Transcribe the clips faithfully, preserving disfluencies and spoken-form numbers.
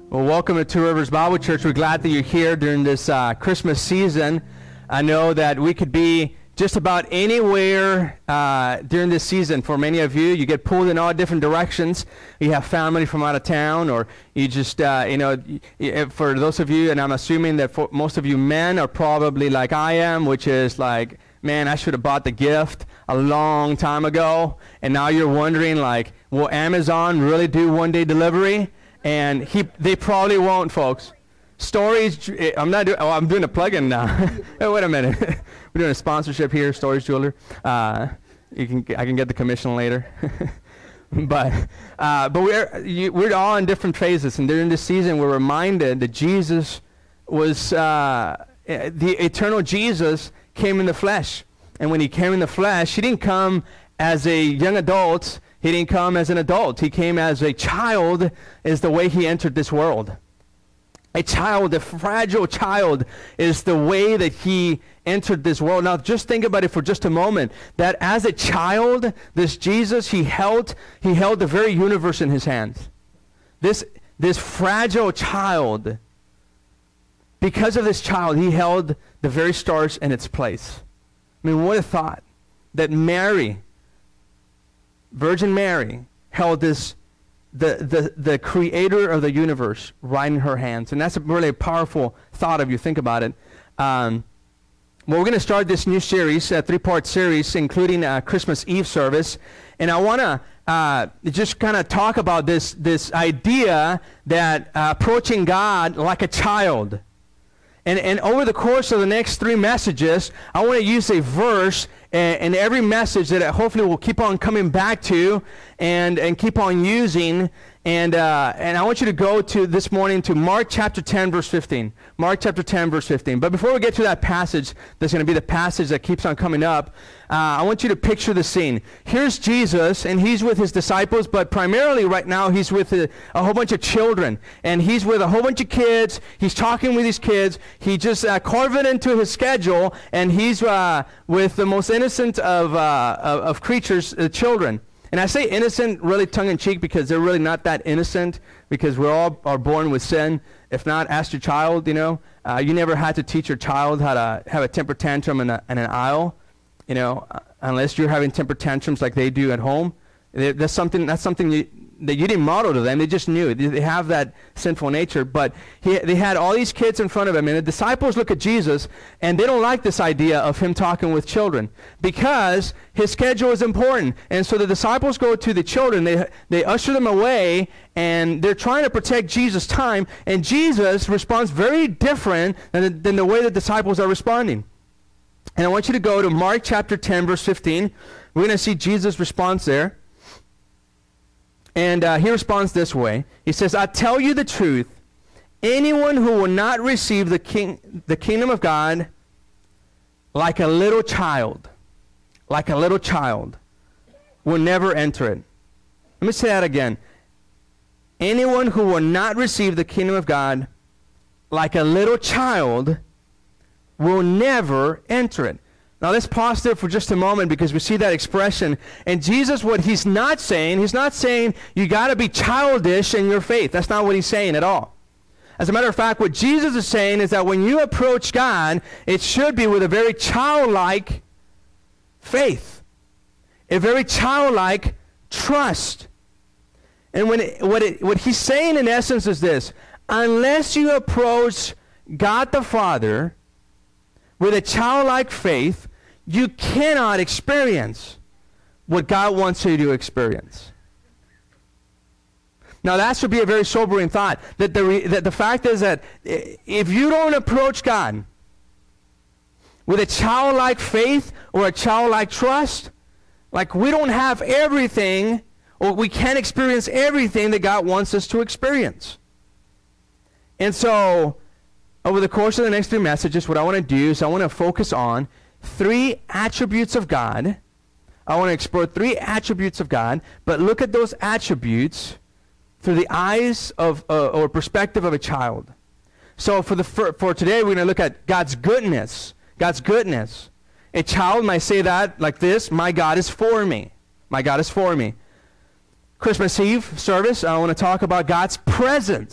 Well, welcome to Two Rivers Bible Church. We're glad that you're here during this uh, Christmas season. I know that we could be just about anywhere uh, during this season. For many of you, you get pulled in all different directions. You have family from out of town, or you just, uh, you know, for those of you, and I'm assuming that for most of you men are probably like I am, which is like, man, I should have bought the gift a long time ago. And now you're wondering, like, will Amazon really do one-day delivery? And he, they probably won't, folks. Storage, I'm not doing, oh, I'm doing a plug-in now. Hey, wait a minute. We're doing a sponsorship here, Storage Jeweler. Uh, you can, I can get the commission later. but uh, but we're, you, we're all in different phases. And during this season, we're reminded that Jesus was, uh, the eternal Jesus came in the flesh. And when he came in the flesh, he didn't come as a young adult. He didn't come as an adult. He came as a child, is the way he entered this world. A child, a fragile child, is the way that he entered this world. Now, just think about it for just a moment, that as a child, this Jesus, he held, he held the very universe in his hands. This, this fragile child, because of this child, he held the very stars in its place. I mean, what a thought, that Mary, Virgin Mary, held this, the, the, the creator of the universe right in her hands. And that's a really a powerful thought if you think about it. Um, well, we're going to start this new series, a three-part series, including a Christmas Eve service. And I want to uh, just kind of talk about this, this idea that uh, approaching God like a child. And, and over the course of the next three messages, I want to use a verse in every message that I hopefully we'll keep on coming back to and, and keep on using. And, uh, and I want you to go to this morning to Mark chapter ten, verse fifteen. Mark chapter ten, verse fifteen. But before we get to that passage, that's going to be the passage that keeps on coming up, uh, I want you to picture the scene. Here's Jesus, and he's with his disciples, but primarily right now he's with a, a whole bunch of children. And he's with a whole bunch of kids. He's talking with these kids. He just uh, carved it into his schedule, and he's uh, with the most innocent of, uh, of, of creatures, uh, children. And I say innocent really tongue-in-cheek because they're really not that innocent, because we're all are born with sin. If not, ask your child, you know. Uh, you never had to teach your child how to have a temper tantrum in, a, in an aisle, you know, uh, unless you're having temper tantrums like they do at home. They, that's something, that's something you, that you didn't model to them. They just knew. They, they have that sinful nature. But he, they had all these kids in front of him, and the disciples look at Jesus, and they don't like this idea of him talking with children because his schedule is important. And so the disciples go to the children. They, they usher them away, and they're trying to protect Jesus' time, and Jesus responds very different than, than the way the disciples are responding. And I want you to go to Mark chapter ten, verse fifteen. We're going to see Jesus' response there. And uh, he responds this way. He says, I tell you the truth, anyone who will not receive the king, the kingdom of God like a little child, like a little child, will never enter it. Let me say that again. Anyone who will not receive the kingdom of God like a little child will never enter it. Now let's pause there for just a moment because we see that expression. And Jesus, what he's not saying, he's not saying you got to be childish in your faith. That's not what he's saying at all. As a matter of fact, what Jesus is saying is that when you approach God, it should be with a very childlike faith, a very childlike trust. And when it, what, it, what he's saying in essence is this: unless you approach God the Father with a childlike faith, you cannot experience what God wants you to experience. Now that should be a very sobering thought, that the, re, that the fact is that if you don't approach God with a childlike faith or a childlike trust, like we don't have everything, or we can't experience everything that God wants us to experience. And so, over the course of the next three messages, what I want to do is I want to focus on three attributes of God. I want to explore three attributes of God, but look at those attributes through the eyes of uh, or perspective of a child. So for the for, for today, we're going to look at God's goodness. God's goodness. A child might say that like this: my God is for me. My God is for me. Christmas Eve service, I want to talk about God's presence.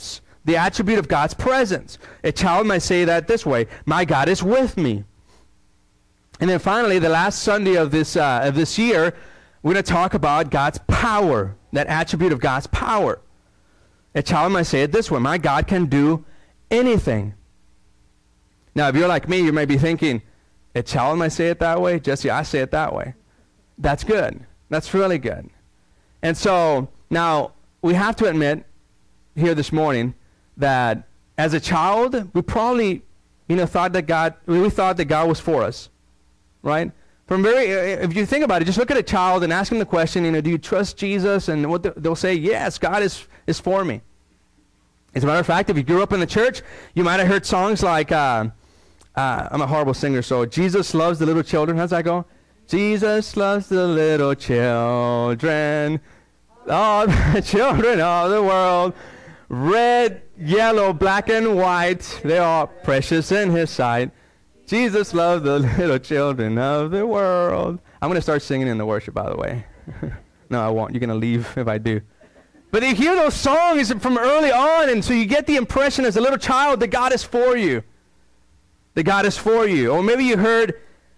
the attribute of God's presence. A child might say that this way, my God is with me. And then finally, the last Sunday of this, uh, of this year, we're going to talk about God's power, that attribute of God's power. A child might say it this way, my God can do anything. Now, if you're like me, you may be thinking, a child might say it that way? Jesse, I say it that way. That's good. That's really good. And so, now, we have to admit here this morning that as a child, we probably, you know, thought that God, we thought that God was for us, right? From very, if you think about it, just look at a child and ask them the question, you know, do you trust Jesus? And what the, they'll say, yes, God is, is for me. As a matter of fact, if you grew up in the church, you might have heard songs like, uh, uh, I'm a horrible singer, so Jesus loves the little children. How's that go? Jesus loves the little children, all the children of the world. Red, yellow, black, and white, they are precious in his sight. Jesus loves the little children of the world. I'm going to start singing in the worship, by the way. No, I won't. You're going to leave if I do. But you hear those songs from early on, and so you get the impression as a little child that God is for you. That God is for you. Or maybe you heard,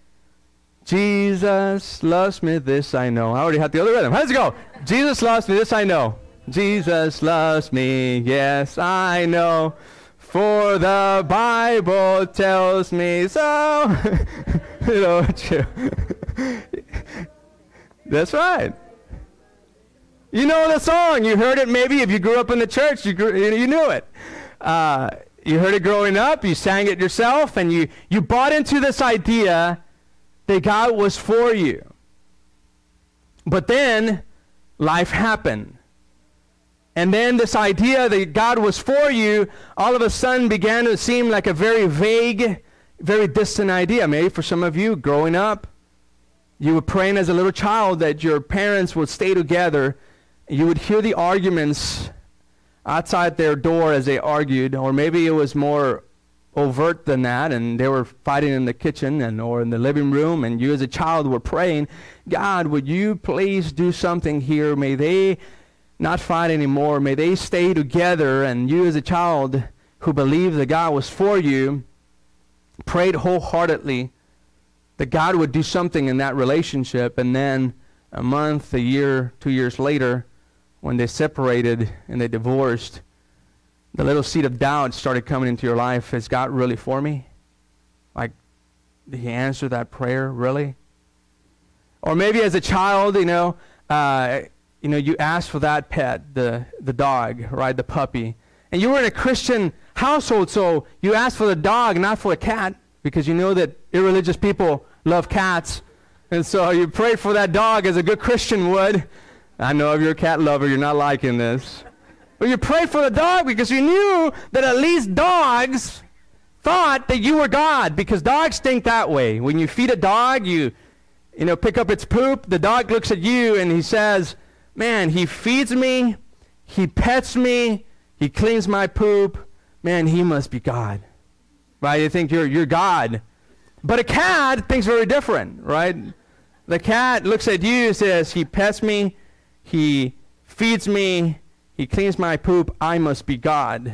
Jesus loves me, this I know. I already had the other rhythm. How does it go? Jesus loves me, this I know. Jesus loves me, yes I know. For the Bible tells me so. You know, that's right. You know the song. You heard it maybe if you grew up in the church. You grew, you knew it. Uh, you heard it growing up. You sang it yourself. And you, you bought into this idea that God was for you. But then life happened. And then this idea that God was for you all of a sudden began to seem like a very vague, very distant idea. Maybe for some of you growing up, you were praying as a little child that your parents would stay together. You would hear the arguments outside their door as they argued, or maybe it was more overt than that, and they were fighting in the kitchen and or in the living room, and you as a child were praying, God, would you please do something here? May they not fight anymore. May they stay together. And you as a child who believed that God was for you prayed wholeheartedly that God would do something in that relationship. And then a month, a year, two years later, when they separated and they divorced, the little seed of doubt started coming into your life. Is God really for me? Like, did he answer that prayer, really? Or maybe as a child, you know, uh, you know, you asked for that pet, the, the dog, right, the puppy. And you were in a Christian household, so you asked for the dog, not for a cat, because you know that irreligious people love cats. And so you prayed for that dog as a good Christian would. I know if you're a cat lover, you're not liking this. But you prayed for the dog because you knew that at least dogs thought that you were God, because dogs think that way. When you feed a dog, you, you know, pick up its poop, the dog looks at you and he says, man, he feeds me, he pets me, he cleans my poop. Man, he must be God. Right? You think you're, you're God. But a cat thinks very different, right? The cat looks at you and says, he pets me, he feeds me, he cleans my poop, I must be God.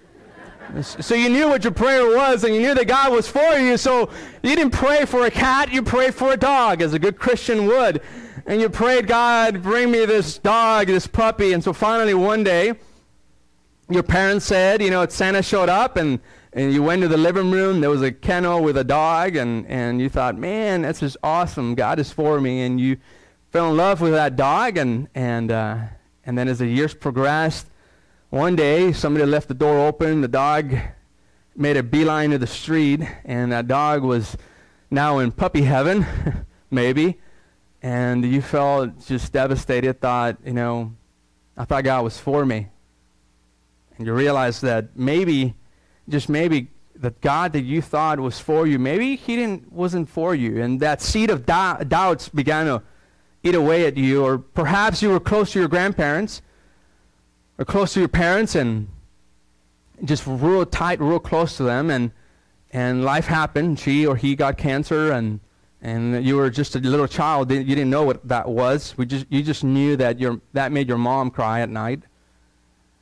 So you knew what your prayer was, and you knew that God was for you, so you didn't pray for a cat, you prayed for a dog, as a good Christian would. And you prayed, God, bring me this dog, this puppy. And so finally one day, your parents said, you know, Santa showed up, and, and you went to the living room, there was a kennel with a dog, and, and you thought, man, this is awesome, God is for me. And you fell in love with that dog, and, and, uh, and then as the years progressed, one day, somebody left the door open, the dog made a beeline to the street, and that dog was now in puppy heaven, maybe, and you felt just devastated, thought, you know, I thought God was for me. And you realized that maybe, just maybe, the God that you thought was for you, maybe he didn't, wasn't for you, and that seed of dou- doubts began to eat away at you, or perhaps you were close to your grandparents, or close to your parents, and just real tight, real close to them, and and life happened. She or he got cancer, and and you were just a little child. You didn't know what that was. We just you just knew that your that made your mom cry at night.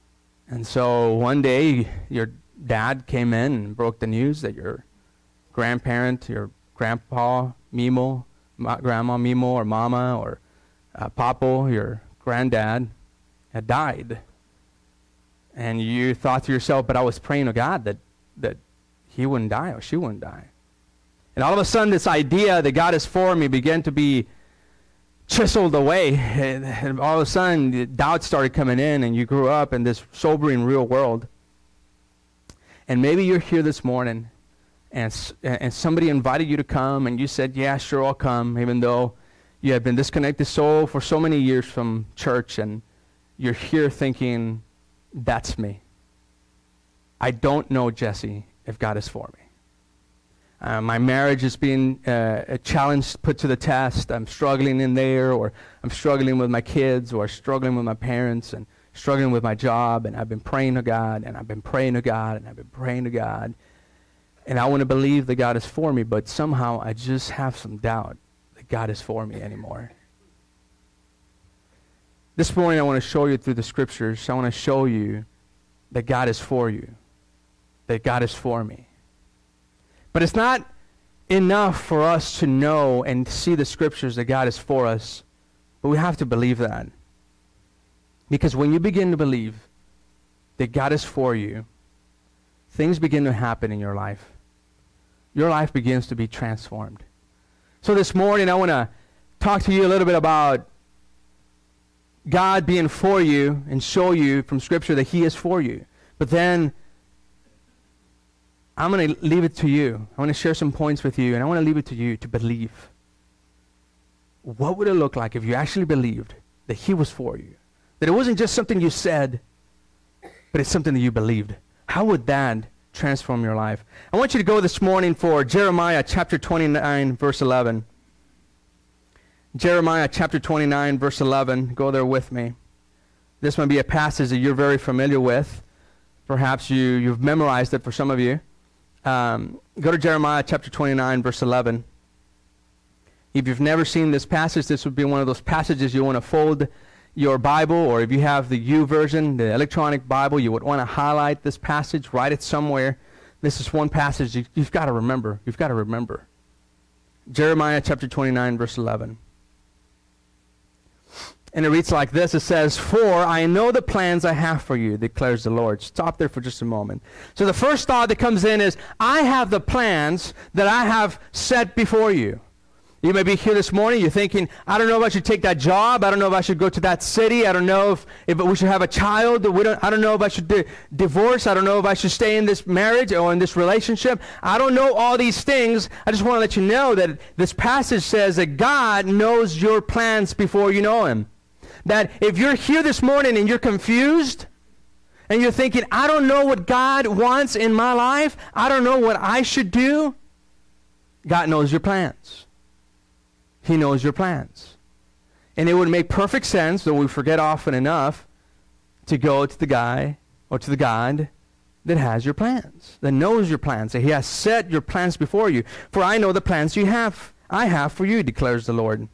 And so one day, your dad came in and broke the news that your grandparent, your grandpa, Mimo, ma- grandma Mimo, or mama, or uh, Papo, your granddad, had died. And you thought to yourself, but I was praying to God that, that he wouldn't die or she wouldn't die. And all of a sudden, this idea that God is for me began to be chiseled away. And, and all of a sudden, the doubts started coming in, and you grew up in this sobering real world. And maybe you're here this morning, and, and somebody invited you to come, and you said, yeah, sure, I'll come, even though you have been disconnected so for so many years from church, and you're here thinking, that's me. I don't know, Jesse, if God is for me. Uh, my marriage is being uh, a challenge put to the test. I'm struggling in there, or I'm struggling with my kids, or struggling with my parents, and struggling with my job, and I've been praying to God, and I've been praying to God, and I've been praying to God, and I want to believe that God is for me, but somehow I just have some doubt that God is for me anymore. This morning I want to show you through the scriptures, I want to show you that God is for you, that God is for me. But it's not enough for us to know and see the scriptures that God is for us, but we have to believe that. Because when you begin to believe that God is for you, things begin to happen in your life. Your life begins to be transformed. So this morning I want to talk to you a little bit about God being for you and show you from Scripture that He is for you. But then I'm going to leave it to you. I want to share some points with you, and I want to leave it to you to believe. What would it look like if you actually believed that He was for you? That it wasn't just something you said, but it's something that you believed. How would that transform your life? I want you to go this morning for Jeremiah chapter twenty-nine, verse eleven. Jeremiah chapter twenty-nine, verse eleven. Go there with me. This might be a passage that you're very familiar with. Perhaps you, you've memorized it for some of you. Um, go to Jeremiah chapter twenty-nine, verse eleven. If you've never seen this passage, this would be one of those passages you want to fold your Bible, or if you have the U version, the electronic Bible, you would want to highlight this passage, write it somewhere. This is one passage you, you've got to remember. You've got to remember. Jeremiah chapter twenty-nine, verse eleven. And it reads like this. It says, "For I know the plans I have for you, declares the Lord." Stop there for just a moment. So the first thought that comes in is, I have the plans that I have set before you. You may be here this morning, you're thinking, I don't know if I should take that job. I don't know if I should go to that city. I don't know if, if we should have a child. We don't, I don't know if I should di- divorce. I don't know if I should stay in this marriage or in this relationship. I don't know all these things. I just want to let you know that this passage says that God knows your plans before you know Him. That if you're here this morning and you're confused, and you're thinking, I don't know what God wants in my life, I don't know what I should do, God knows your plans. He knows your plans. And it would make perfect sense, though we forget often enough, to go to the guy or to the God that has your plans, that knows your plans, that He has set your plans before you. For I know the plans you have, I have for you, declares the Lord.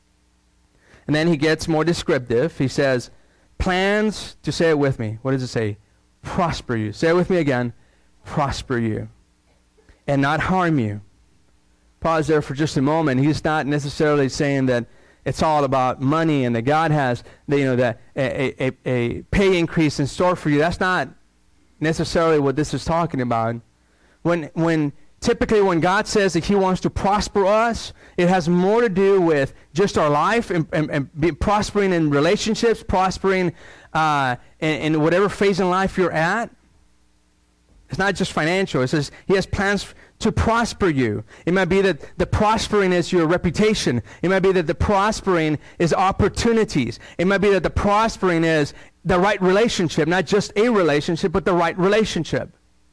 And then He gets more descriptive. He says, plans, to say it with me. What does it say? Prosper you. Say it with me again. Prosper you. And not harm you. Pause there for just a moment. He's not necessarily saying that it's all about money and that God has, you know, that a, a, a pay increase in store for you. That's not necessarily what this is talking about. When, when typically when God says that He wants to prosper us, it has more to do with just our life and, and, and be prospering in relationships, prospering uh, in, in whatever phase in life you're at. It's not just financial. It says He has plans to prosper you. It might be that the prospering is your reputation. It might be that the prospering is opportunities. It might be that the prospering is the right relationship, not just a relationship, but the right relationship.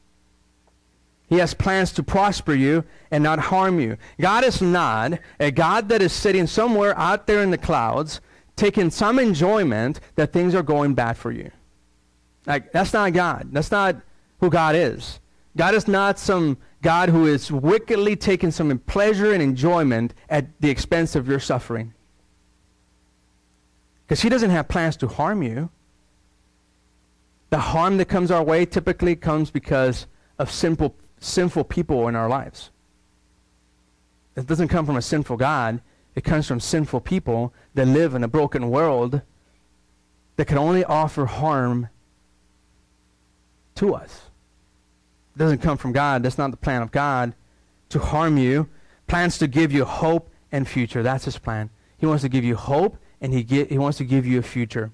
He has plans to prosper you and not harm you. God is not a God that is sitting somewhere out there in the clouds, taking some enjoyment that things are going bad for you. Like, that's not God. That's not who God is. God is not some God who is wickedly taking some pleasure and enjoyment at the expense of your suffering. Because He doesn't have plans to harm you. The harm that comes our way typically comes because of sinful, sinful people in our lives. It doesn't come from a sinful God. It comes from sinful people that live in a broken world that can only offer harm to us. It doesn't come from God. That's not the plan of God, to harm you. Plans to give you hope and future. That's his plan. He wants to give you hope, and he, get, he wants to give you a future.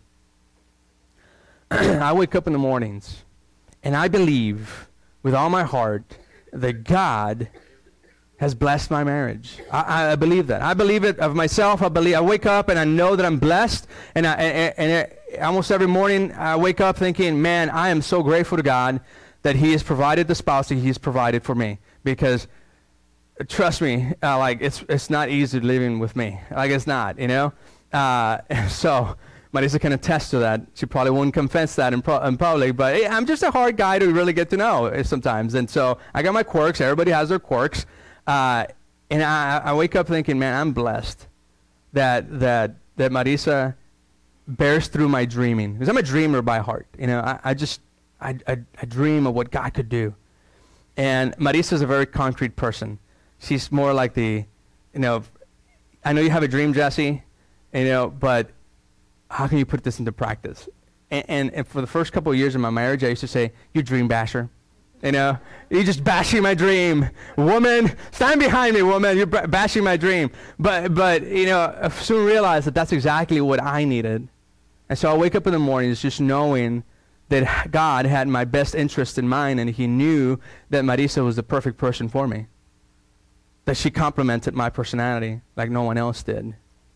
I wake up in the mornings, and I believe with all my heart that God has blessed my marriage. I, I believe that. I believe it of myself. I believe. I wake up and I know that I'm blessed. And, I, and, and almost every morning I wake up thinking, man, I am so grateful to God that he has provided the spouse that he's provided for me. Because trust me, uh, like it's it's not easy living with me. Like it's not, you know. Uh, so Marisa can attest to that. She probably wouldn't confess that in, pro- in public, but hey, I'm just a hard guy to really get to know sometimes. And so I got my quirks. Everybody has their quirks. Uh, and I, I wake up thinking, man, I'm blessed that that that Marisa bears through my dreaming. Because I'm a dreamer by heart. You know, I, I just, I, I, I dream of what God could do. And Marisa is a very concrete person. She's more like the, you know, I know you have a dream, Jesse, you know, but how can you put this into practice? And, and, and for the first couple of years of my marriage, I used to say, you dream basher. You know, you're just bashing my dream. Woman, stand behind me, woman. You're b- bashing my dream. But, but you know, I soon realized that that's exactly what I needed. And so I wake up in the mornings just knowing that God had my best interest in mind, and he knew that Marisa was the perfect person for me. That she complemented my personality like no one else did.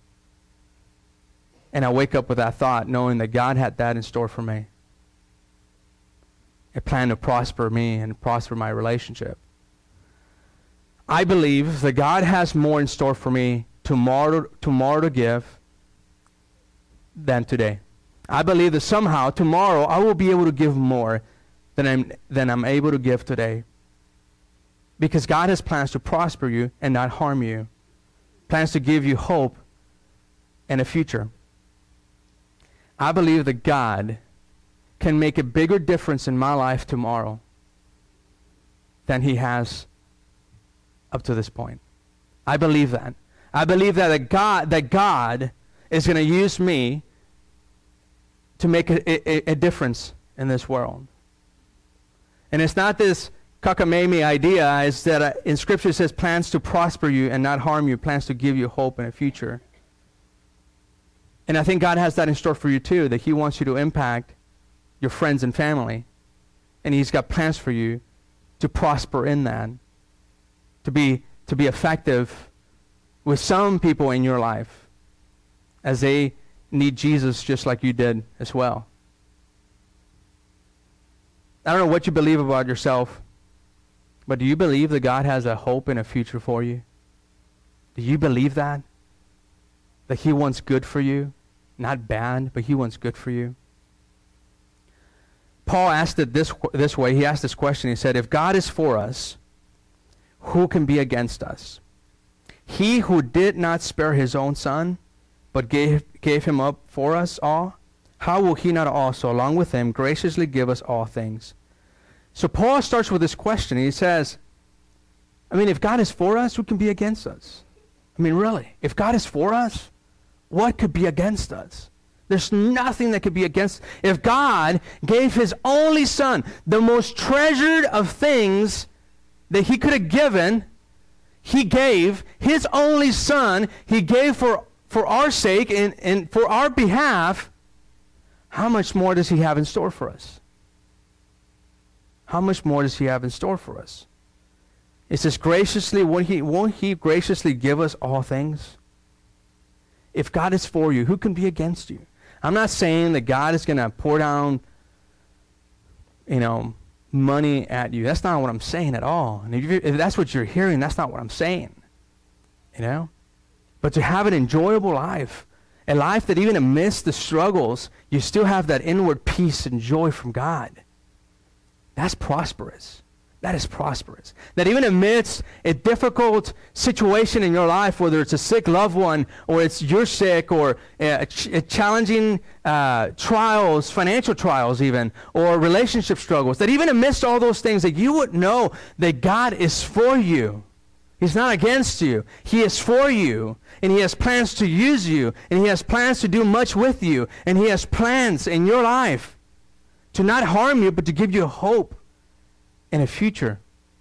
And I wake up with that thought, knowing that God had that in store for me. A plan to prosper me and prosper my relationship. I believe that God has more in store for me tomorrow, tomorrow to give than today. I believe that somehow tomorrow I will be able to give more than I'm, than I'm able to give today. Because God has plans to prosper you and not harm you. Plans to give you hope and a future. I believe that God can make a bigger difference in my life tomorrow than he has up to this point. I believe that. I believe that, that God that God is going to use me to make a, a, a difference in this world. And it's not this cockamamie idea, is that uh, in Scripture it says plans to prosper you and not harm you, plans to give you hope and a future. And I think God has that in store for you too, that he wants you to impact your friends and family. And he's got plans for you to prosper in that, to be to be effective with some people in your life as they need Jesus just like you did as well. I don't know what you believe about yourself, but do you believe that God has a hope and a future for you? Do you believe that? That he wants good for you? Not bad, but he wants good for you. Paul asked it this, this way. He asked this question. He said, if God is for us, who can be against us? He who did not spare his own son, but gave, gave him up for us all, how will he not also, along with him, graciously give us all things? So Paul starts with this question. He says, I mean, if God is for us, who can be against us? I mean, really, if God is for us, what could be against us? There's nothing that could be against. If God gave his only son, the most treasured of things that he could have given, he gave his only son, he gave for, for our sake and, and for our behalf, how much more does he have in store for us? How much more does he have in store for us? It says graciously, won't he, won't he graciously give us all things? If God is for you, who can be against you? I'm not saying that God is going to pour down, you know, money at you. That's not what I'm saying at all. And if, you, if that's what you're hearing, that's not what I'm saying. You know? But to have an enjoyable life, a life that even amidst the struggles, you still have that inward peace and joy from God. That's prosperous. that is prosperous. That even amidst a difficult situation in your life, whether it's a sick loved one, or it's you're sick, or uh, ch- challenging uh, trials, financial trials even, or relationship struggles, that even amidst all those things, that you would know that God is for you. He's not against you. He is for you, and he has plans to use you, and he has plans to do much with you, and he has plans in your life to not harm you, but to give you hope in a future.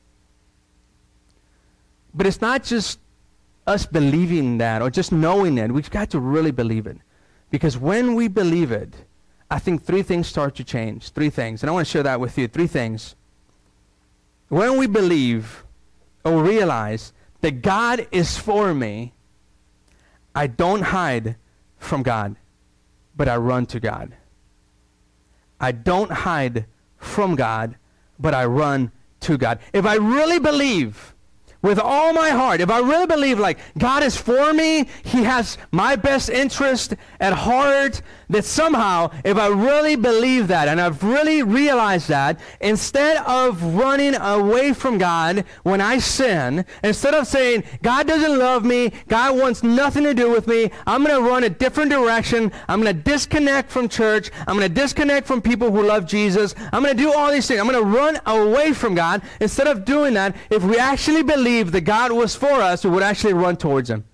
But it's not just us believing that or just knowing it. We've got to really believe it. Because when we believe it, I think three things start to change. Three things. And I want to share that with you. Three things. When we believe or realize that God is for me, I don't hide from God, but I run to God. I don't hide from God, but I run to God. If I really believe with all my heart, if I really believe like God is for me, he has my best interest at heart, that somehow, if I really believe that, and I've really realized that, instead of running away from God when I sin, instead of saying, God doesn't love me, God wants nothing to do with me, I'm going to run a different direction, I'm going to disconnect from church, I'm going to disconnect from people who love Jesus, I'm going to do all these things, I'm going to run away from God. Instead of doing that, if we actually believe that God was for us, we would actually run towards him.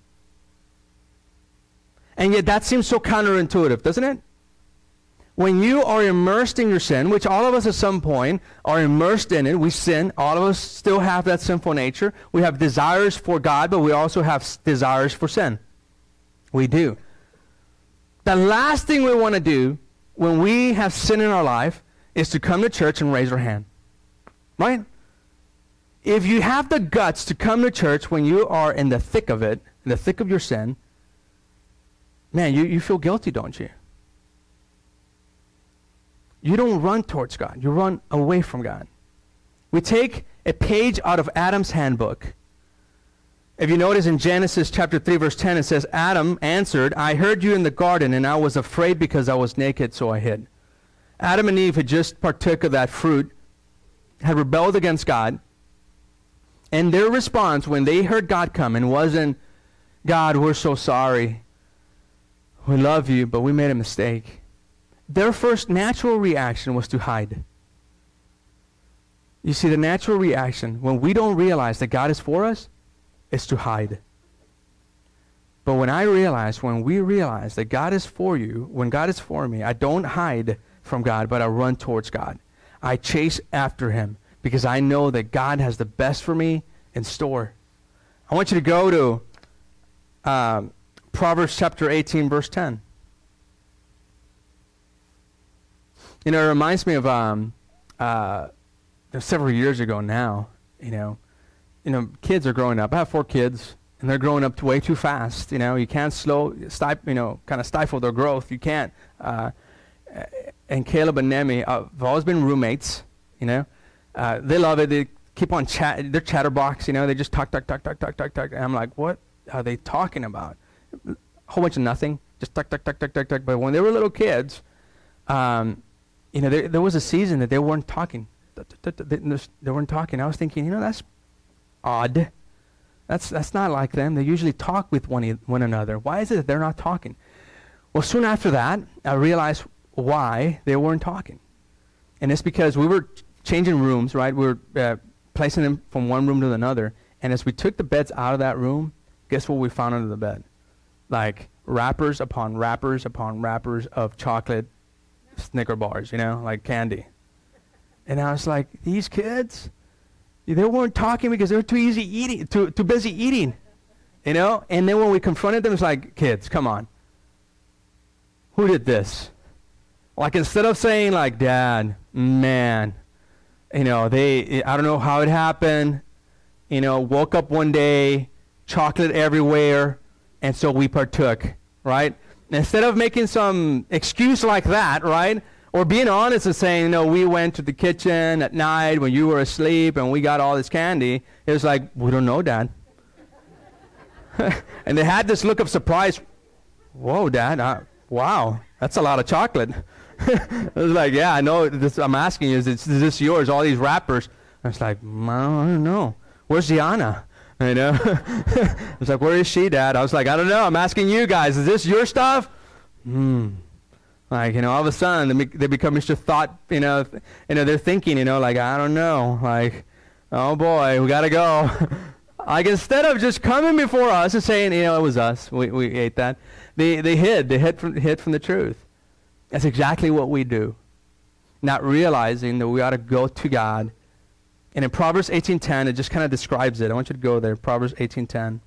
And yet that seems so counterintuitive, doesn't it? When you are immersed in your sin, which all of us at some point are immersed in it, we sin, all of us still have that sinful nature. We have desires for God, but we also have s- desires for sin. We do. The last thing we want to do when we have sin in our life is to come to church and raise our hand. Right? If you have the guts to come to church when you are in the thick of it, in the thick of your sin, man, you, you feel guilty, don't you? You don't run towards God. You run away from God. We take a page out of Adam's handbook. If you notice in Genesis chapter three, verse ten, it says, Adam answered, I heard you in the garden, and I was afraid because I was naked, so I hid. Adam and Eve had just partook of that fruit, had rebelled against God. And their response when they heard God coming wasn't, God, we're so sorry. We love you, but we made a mistake. Their first natural reaction was to hide. You see, the natural reaction when we don't realize that God is for us is to hide. But when I realize, when we realize that God is for you, when God is for me, I don't hide from God, but I run towards God. I chase after him, because I know that God has the best for me in store. I want you to go to um, Proverbs chapter eighteen, verse ten. You know, it reminds me of um, uh, several years ago now. You know, you know, kids are growing up. I have four kids, and they're growing up way too fast. You know, you can't slow, stif- you know, kind of stifle their growth. You can't. Uh, and Caleb and Nemi uh, have always been roommates. You know. Uh, they love it. They keep on chat. They're chatterbox, you know. They just talk, talk, talk, talk, talk, talk, talk. And I'm like, what are they talking about? A whole bunch of nothing. Just talk, talk, talk, talk, talk, talk. But when they were little kids, um, you know, there, there was a season that they weren't talking. They, they weren't talking. I was thinking, you know, that's odd. That's that's not like them. They usually talk with one one another. Why is it that they're not talking? Well, soon after that, I realized why they weren't talking. And it's because we were changing rooms, right? We were uh, placing them from one room to another. And as we took the beds out of that room, guess what we found under the bed? Like wrappers upon wrappers upon wrappers of chocolate Snicker bars, you know, like candy. And I was like, these kids, they weren't talking because they were too easy eating, too too busy eating, you know? And then when we confronted them, it's like, kids, come on. Who did this? Like instead of saying like, Dad, man, you know, they, I don't know how it happened, you know, woke up one day, chocolate everywhere, and so we partook, right? Instead of making some excuse like that, right? Or being honest and saying, you know, we went to the kitchen at night when you were asleep and we got all this candy. It was like, we don't know, Dad. And they had this look of surprise. Whoa, Dad, uh, wow, that's a lot of chocolate. I was like, yeah, I know. This, I'm asking you, is, this, is this yours, all these wrappers? I was like, mm, I don't know. Where's Gianna? You know? I was like, where is she, Dad? I was like, I don't know. I'm asking you guys. Is this your stuff? Hmm. Like, you know, all of a sudden, they, be- they become Mister Thought, you know, th- you know, they're thinking, you know, like, I don't know. Like, oh, boy, we got to go. Like, instead of just coming before us and saying, you know, it was us. We, we ate that. They, they hid. They hid from, hid from the truth. That's exactly what we do. Not realizing that we ought to go to God. And in Proverbs eighteen ten, it just kind of describes it. I want you to go there. Proverbs eighteen ten.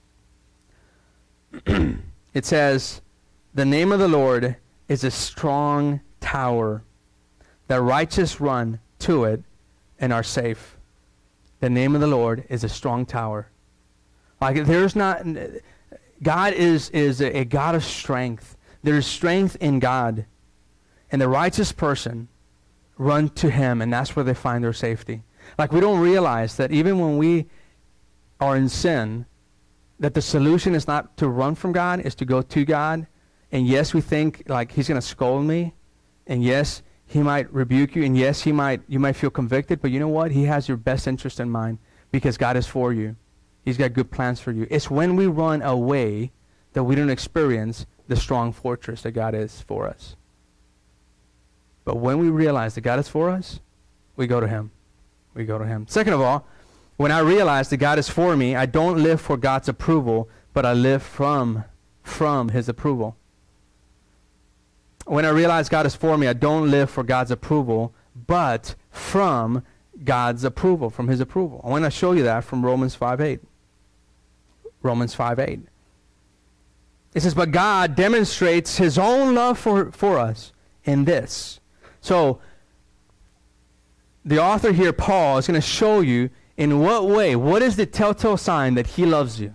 It says, the name of the Lord is a strong tower. The righteous run to it and are safe. The name of the Lord is a strong tower. Like there's not, God is, is a, a God of strength. There's strength in God. And the righteous person run to him, and that's where they find their safety. Like we don't realize that even when we are in sin, that the solution is not to run from God, is to go to God. And yes, we think like he's going to scold me. And yes, he might rebuke you. And yes, he might you might feel convicted. But you know what? He has your best interest in mind because God is for you. He's got good plans for you. It's when we run away that we don't experience the strong fortress that God is for us. But when we realize that God is for us, we go to him. We go to him. Second of all, when I realize that God is for me, I don't live for God's approval, but I live from, from his approval. When I realize God is for me, I don't live for God's approval, but from God's approval, from his approval. I want to show you that from Romans five eight. Romans five eight. It says, but God demonstrates his own love for, for us in this. So, the author here, Paul, is going to show you in what way, what is the telltale sign that he loves you?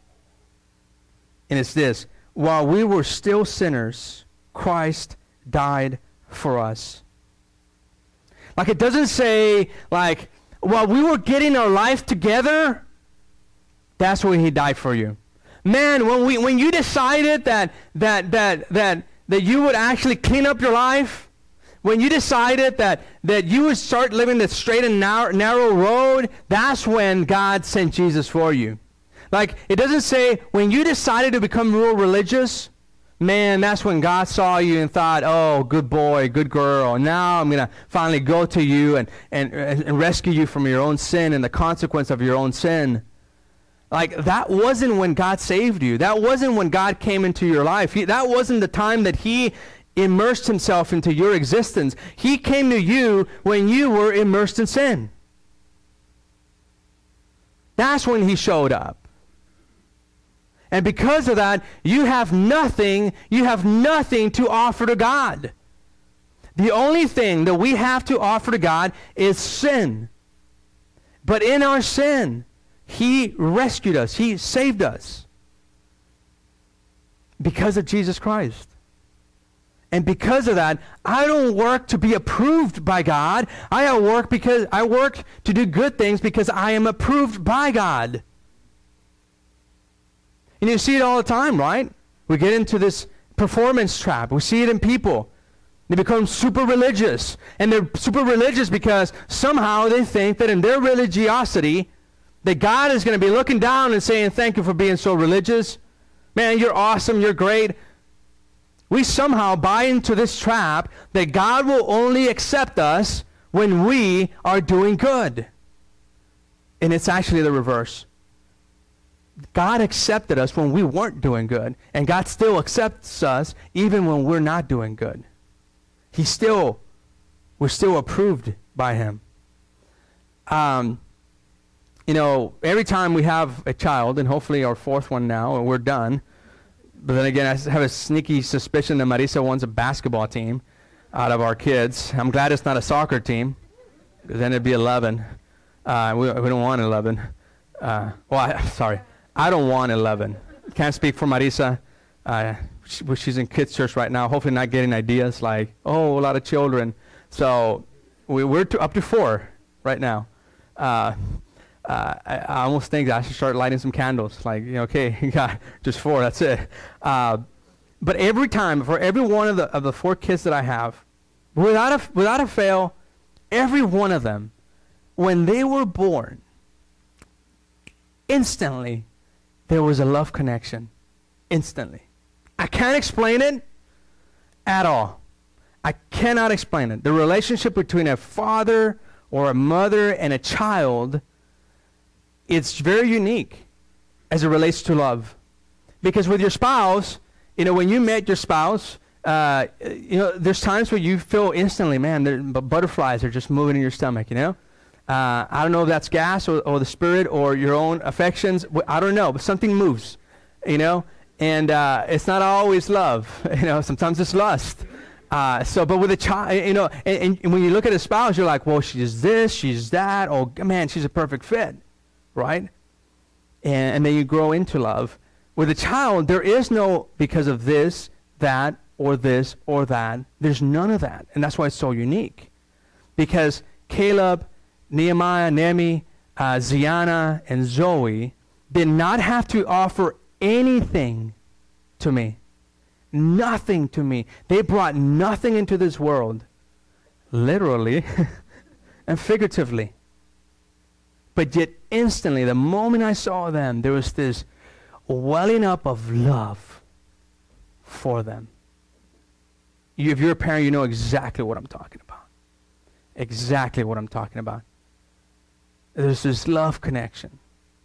And it's this: while we were still sinners, Christ died for us. Like it doesn't say, like, while we were getting our life together, that's when he died for you. Man, when we when you decided that that that that that you would actually clean up your life, when you decided that, that you would start living the straight and narrow, narrow road, that's when God sent Jesus for you. Like, it doesn't say, when you decided to become real religious, man, that's when God saw you and thought, oh, good boy, good girl. Now I'm going to finally go to you and, and, and rescue you from your own sin and the consequence of your own sin. Like, that wasn't when God saved you. That wasn't when God came into your life. He, that wasn't the time that he immersed himself into your existence. He came to you when you were immersed in sin. That's when he showed up. And because of that, you have nothing, you have nothing to offer to God. The only thing that we have to offer to God is sin. But in our sin, he rescued us. He saved us. Because of Jesus Christ. And because of that, I don't work to be approved by God. I work because I work to do good things because I am approved by God. And you see it all the time, right? We get into this performance trap. We see it in people. They become super religious. And they're super religious because somehow they think that in their religiosity, that God is going to be looking down and saying, thank you for being so religious. Man, you're awesome. You're great. We somehow buy into this trap that God will only accept us when we are doing good. And it's actually the reverse. God accepted us when we weren't doing good, and God still accepts us even when we're not doing good. He still, we're still approved by him. Um, you know, every time we have a child, and hopefully our fourth one now, and we're done. But then again, I have a sneaky suspicion that Marisa wants a basketball team out of our kids. I'm glad it's not a soccer team, because then it'd be eleven. Uh, we, we don't want eleven. Uh, well, I, sorry. I don't want eleven. Can't speak for Marisa. Uh, she, she's in kids' church right now, hopefully not getting ideas like, oh, a lot of children. So we, we're to, up to four right now. Uh, Uh, I, I almost think that I should start lighting some candles. Like, you know, okay, you got just four, that's it. Uh, but every time, for every one of the of the four kids that I have, without a, without a fail, every one of them when they were born, instantly, there was a love connection. Instantly. I can't explain it at all. I cannot explain it. The relationship between a father or a mother and a child, it's very unique as it relates to love. Because with your spouse, you know, when you met your spouse, uh, you know, there's times where you feel instantly, man, the butterflies are just moving in your stomach, you know? Uh, I don't know if that's gas or, or the spirit or your own affections. I don't know, but something moves, you know? And uh, it's not always love, you know? Sometimes it's lust. Uh, so, but with a child, you know, and, and when you look at a spouse, you're like, well, she's this, she's that. Oh, man, she's a perfect fit, right? And, and then you grow into love. With a child, there is no because of this, that, or this, or that. There's none of that. And that's why it's so unique. Because Caleb, Nehemiah, Nehemi, uh, Ziana, and Zoe did not have to offer anything to me. Nothing to me. They brought nothing into this world. Literally and figuratively. But yet instantly, the moment I saw them, there was this welling up of love for them. You, if you're a parent, you know exactly what I'm talking about. Exactly what I'm talking about. There's this love connection.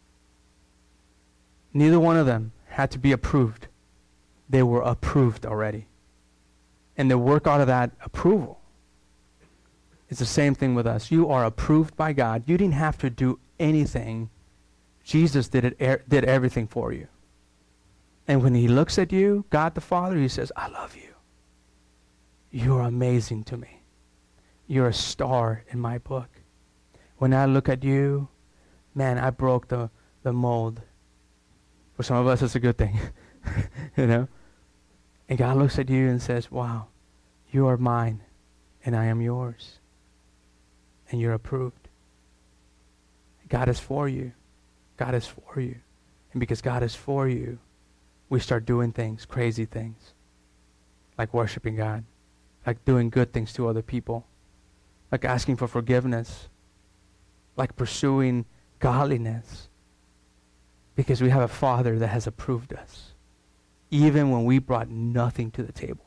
Neither one of them had to be approved. They were approved already. And the work out of that approval is the same thing with us. You are approved by God. You didn't have to do anything. Jesus did it. Er, did everything for you. And when he looks at you, God the Father, he says, I love you. You're amazing to me. You're a star in my book. When I look at you, man, I broke the, the mold. For some of us, it's a good thing. You know? And God looks at you and says, wow, you are mine, and I am yours. And you're approved. God is for you. God is for you. And because God is for you, we start doing things, crazy things, like worshiping God, like doing good things to other people, like asking for forgiveness, like pursuing godliness, because we have a Father that has approved us, even when we brought nothing to the table.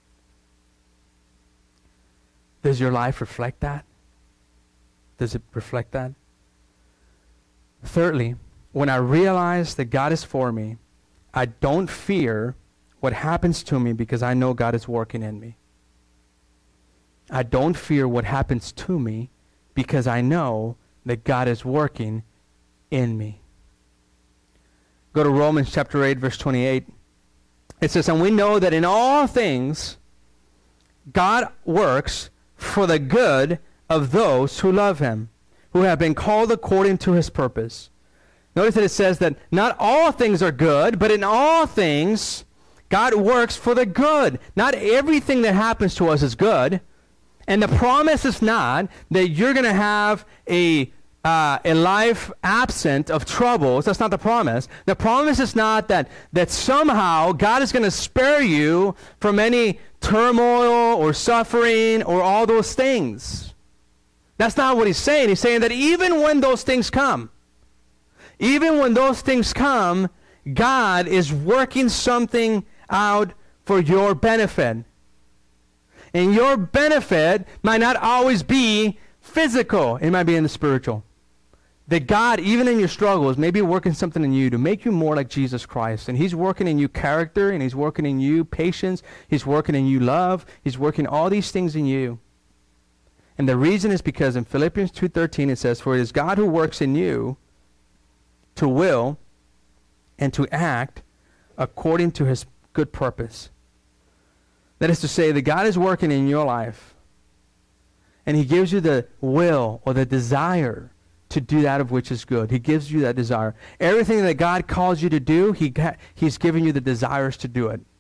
Does your life reflect that? Does it reflect that? Thirdly, when I realize that God is for me, I don't fear what happens to me because I know God is working in me. I don't fear what happens to me because I know that God is working in me. Go to Romans chapter eight, verse twenty-eight. It says, and we know that in all things God works for the good of those who love him, who have been called according to his purpose. Notice that it says that not all things are good, but in all things God works for the good. Not everything that happens to us is good. And the promise is not that you're going to have a uh, a life absent of troubles. That's not the promise. The promise is not that, that somehow God is going to spare you from any turmoil or suffering or all those things. That's not what he's saying. He's saying that even when those things come, even when those things come, God is working something out for your benefit. And your benefit might not always be physical. It might be in the spiritual. That God, even in your struggles, may be working something in you to make you more like Jesus Christ. And he's working in you character, and he's working in you patience. He's working in you love. He's working all these things in you. And the reason is because in Philippians two thirteen it says, for it is God who works in you to will and to act according to his good purpose. That is to say that God is working in your life, and he gives you the will or the desire to do that of which is good. He gives you that desire. Everything that God calls you to do, he ga- he's giving you the desires to do it.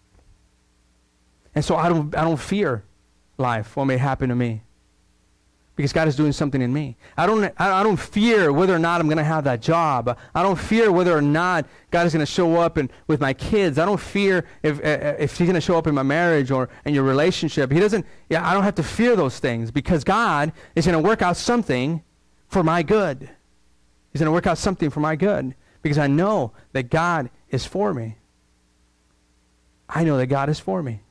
And so I don't, I don't fear life, what may happen to me, because God is doing something in me. I don't, I don't fear whether or not I'm going to have that job. I don't fear whether or not God is going to show up in, with my kids. I don't fear if, uh, if he's going to show up in my marriage or in your relationship. He doesn't, yeah, I don't have to fear those things because God is going to work out something for my good. He's going to work out something for my good because I know that God is for me. I know that God is for me.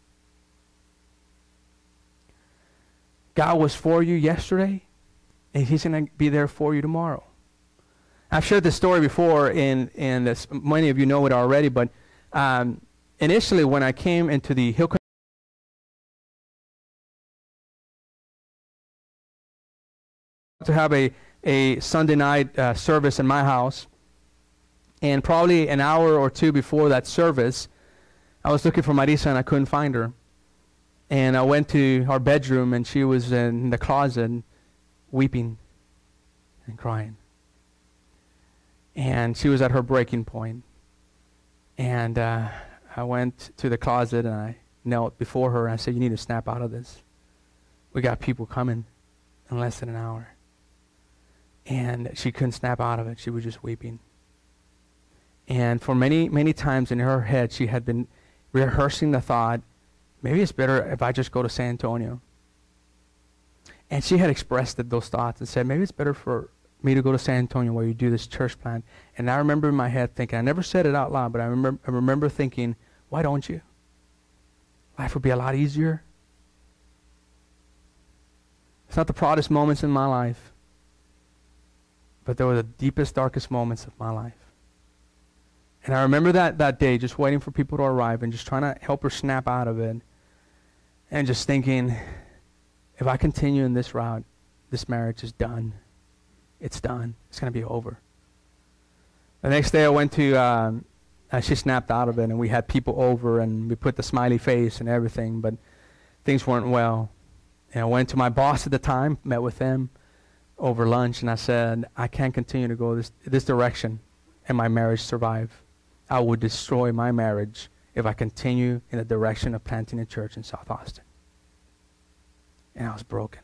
God was for you yesterday, and he's going to be there for you tomorrow. I've shared this story before, and, and this, many of you know it already, but um, initially when I came into the Hill to have a, a Sunday night uh, service in my house, and probably an hour or two before that service, I was looking for Marisa, and I couldn't find her. And I went to our bedroom, and she was in the closet weeping and crying. And she was at her breaking point. And uh, I went to the closet, and I knelt before her, and I said, you need to snap out of this. We got people coming in less than an hour. And she couldn't snap out of it. She was just weeping. And for many, many times in her head, she had been rehearsing the thought, maybe it's better if I just go to San Antonio. And she had expressed it, those thoughts and said, maybe it's better for me to go to San Antonio where you do this church plant. And I remember in my head thinking, I never said it out loud, but I remember, I remember thinking, why don't you? Life would be a lot easier. It's not the proudest moments in my life, but they were the deepest, darkest moments of my life. And I remember that, that day just waiting for people to arrive and just trying to help her snap out of it. And just thinking, if I continue in this route, this marriage is done. It's done. It's going to be over. The next day I went to, um, uh, she snapped out of it, and we had people over, and we put the smiley face and everything, but things weren't well. And I went to my boss at the time, met with him over lunch, and I said, I can't continue to go this, this direction and my marriage survive. I would destroy my marriage if I continue in the direction of planting a church in South Austin. And I was broken.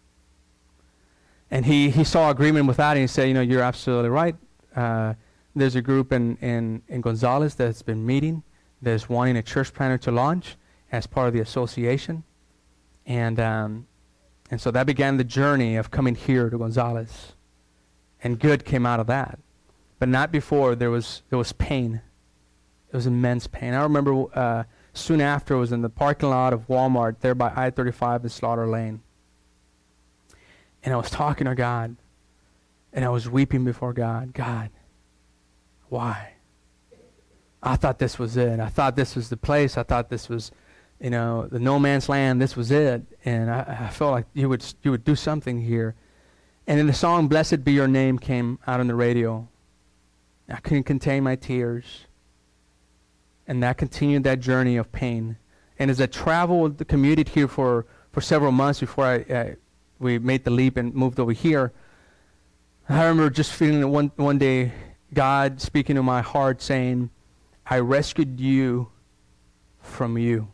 And he, he saw agreement with that, and he said, you know, you're absolutely right. Uh, there's a group in, in, in Gonzales that's been meeting. There's wanting a church planter to launch as part of the association. And, um, and so that began the journey of coming here to Gonzales. And good came out of that. But not before. There was, there was pain. It was immense pain. I remember uh, soon after I was in the parking lot of Walmart there by I thirty-five and Slaughter Lane. And I was talking to God. And I was weeping before God. God, why? I thought this was it. I thought this was the place. I thought this was, you know, the no man's land. This was it. And I, I felt like you would, you would do something here. And then the song, Blessed Be Your Name, came out on the radio. I couldn't contain my tears. And that continued that journey of pain. And as I traveled, commuted here for, for several months before I, uh, we made the leap and moved over here, I remember just feeling that one, one day, God speaking to my heart saying, I rescued you from you.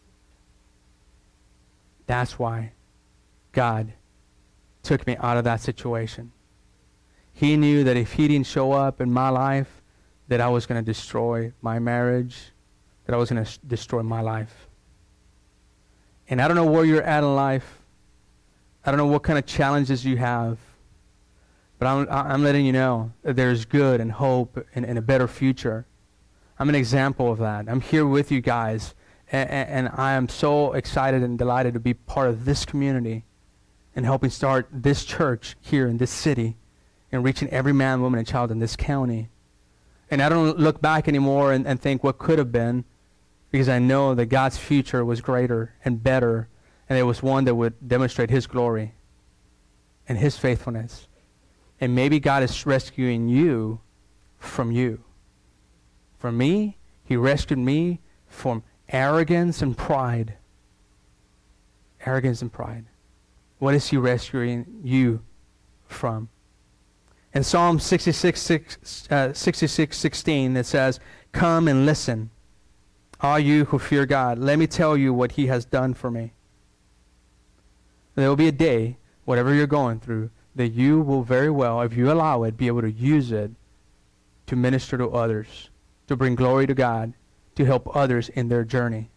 That's why God took me out of that situation. He knew that if he didn't show up in my life, that I was going to destroy my marriage, that I was going to sh- destroy my life. And I don't know where you're at in life. I don't know what kind of challenges you have. But I'm, I'm letting you know that there's good and hope and, and a better future. I'm an example of that. I'm here with you guys. And, and I am so excited and delighted to be part of this community and helping start this church here in this city and reaching every man, woman, and child in this county. And I don't look back anymore and, and think what could have been, because I know that God's future was greater and better, and it was one that would demonstrate his glory and his faithfulness. And maybe God is rescuing you from you. From me, he rescued me from arrogance and pride. Arrogance and pride. What is he rescuing you from? In Psalm sixty-six, six, uh, sixty-six sixteen, it says, come and listen, all you who fear God. Let me tell you what he has done for me. There will be a day whatever you're going through, that you will very well, if you allow it, be able to use it to minister to others, to bring glory to God, to help others in their journey.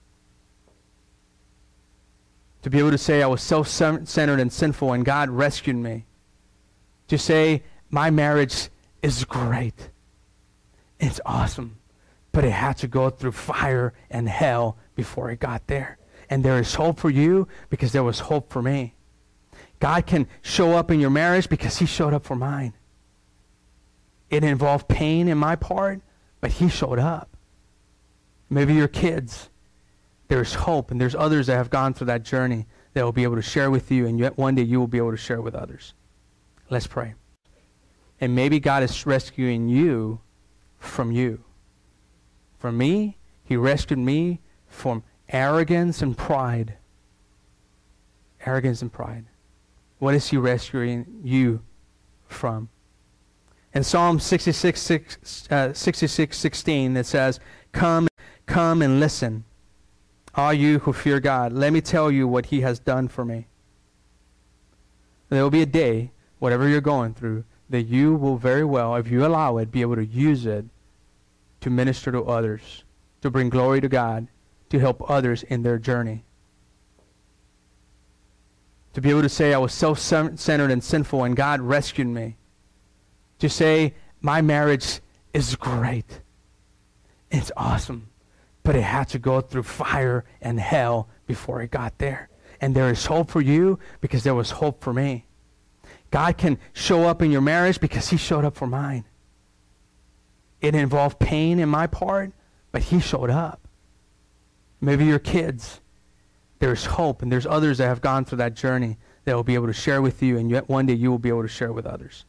To be able to say, I was self-centered and sinful and God rescued me. To say, my marriage is great. It's awesome. But it had to go through fire and hell before it got there. And there is hope for you because there was hope for me. God can show up in your marriage because he showed up for mine. It involved pain in my part, but he showed up. Maybe your kids. There's hope, and there's others that have gone through that journey that will be able to share with you, and yet one day you will be able to share with others. Let's pray. And maybe God is rescuing you from you. For me, he rescued me from arrogance and pride. Arrogance and pride. What is he rescuing you from? In Psalm sixty-six, six, uh, sixty-six sixteen, it says, Come, come and listen, all you who fear God. Let me tell you what he has done for me. There will be a day, whatever you're going through, that you will very well, if you allow it, be able to use it to minister to others, to bring glory to God, to help others in their journey. To be able to say, I was self-centered and sinful and God rescued me. To say, my marriage is great. It's awesome. But it had to go through fire and hell before it got there. And there is hope for you because there was hope for me. God can show up in your marriage because he showed up for mine. It involved pain in my part, but he showed up. Maybe your kids. There's hope, and there's others that have gone through that journey that will be able to share with you, and yet one day you will be able to share with others.